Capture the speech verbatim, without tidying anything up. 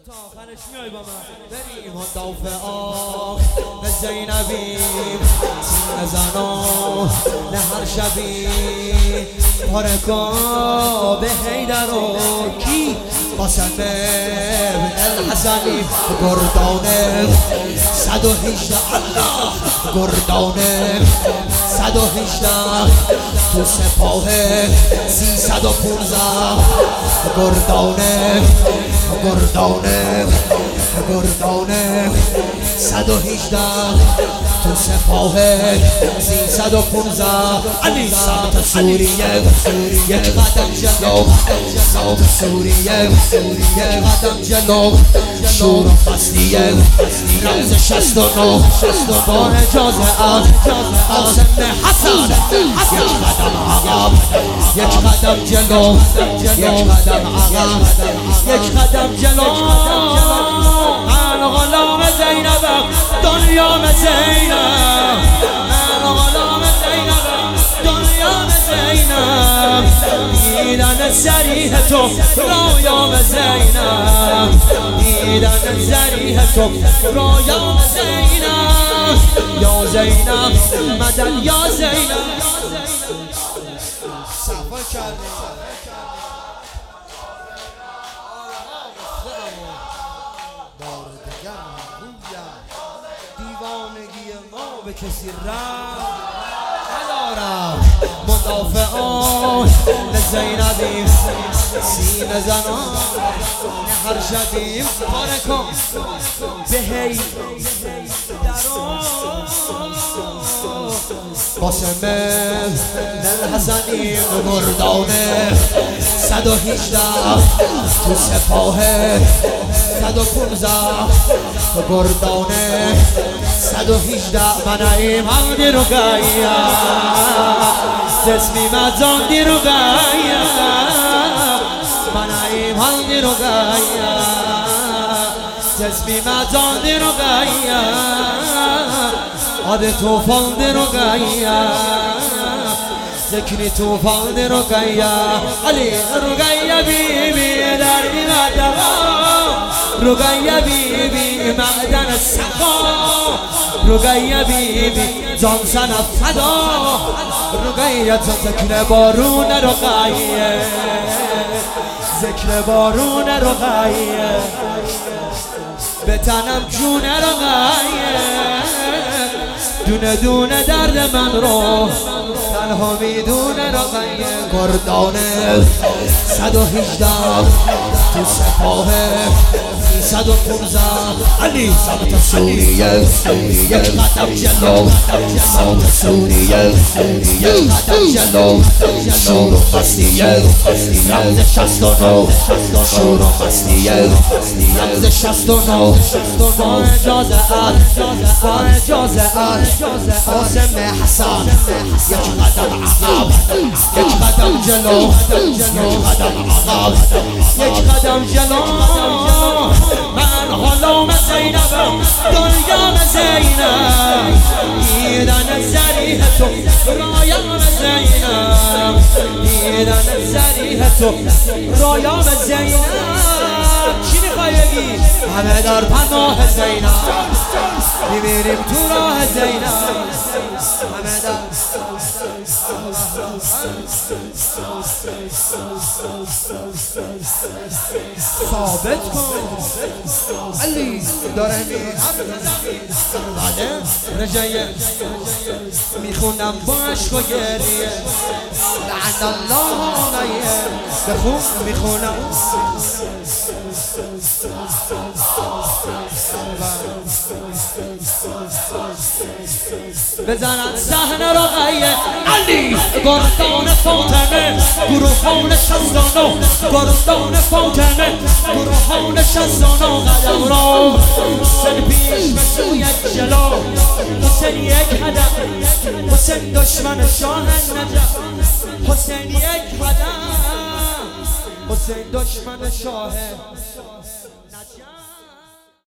تا آخرش میای با من بریم و دافعا به زینبیم سینه زنان نه هر شبی پارکا به حیدر و کی قاسم ابن الحسنی گردانه صد و هجده الله گردانه صد و هجده تو سپاه سیصد و پونزده گردانه گردانه گردانه صد و هجده تو سپاه سیصد و پونزده علی سمت سوریه یک قدم جلو سمت سوریه یک قدم جلو شور و فصلیه رمز شست و نو بار اجازه ام قاسم حسن یک قدم عقب یک قدم جلو یک قدم عقب یک قدم جلو من غلام زینبم دنیا زینب من غلام زینبم دنیا زینب دیدن صریح تو رویا زینب دیدن صریح تو رویا زینب یا زینب مدد یا زینب صفا کردیم بار دگر میگویم دیوانگی ما به کسی رحم ندارم مدافعان زینبیم سینه زنان هر شبیم پارکا به هی دران قاسم الحسنی گردانه صد و هجده تو سپاه صد و پونزده گردانه صد و هجده منعیم حمدی رو گایا تسمی مزاندی رو گایا منعیم حمدی رو گایا تسمی مزاندی رو گایا آد توفان دی رو گایا ذکری توفان دی رو گایا علی رو گایا بی بی در دیمت رو گایا بی بی معدن سقا رو گایا بی بی جان سن فدا رو گایا ذکر بارون رو گایا ذکر بارون رو گایا به تنم جون رو گایا دونه دونه درد من رو تنها میدونه رو غیه گردانه صد و هجده تو سپاه سیصد و پونزده علی سمت سوریه یک قدم جلو سمت سوریه یک قدم جلو شور و فصلیه رمز شست و نو شور و فصلیه رمز شست و نو با اجازه ال با اجازه ال قاسم حسن یک قدم عقب یک قدم جلو یک قدم عقب یک قدم جلو من غلام زینبم دنیا زینب دیدن صریح تو رایام زینب دیدن صریح تو رایام زینب چی میخوای بگی؟ همه در پناه زینب میمیریم تو راه زینب همه در ثابت کن علی داره میاره رجایه میخونم با عشق و گریه لعن الله علیه بخون میخونم بزنن صحنه رو غیه علی گردان فاطمه گروهان شستانو گردان فاطمه گروهان شستانو قدم رو حسین پیش به سوی جلو حسین یک قدم حسین دشمن شاه نجف حسین یک قدم حسین دشمن شاه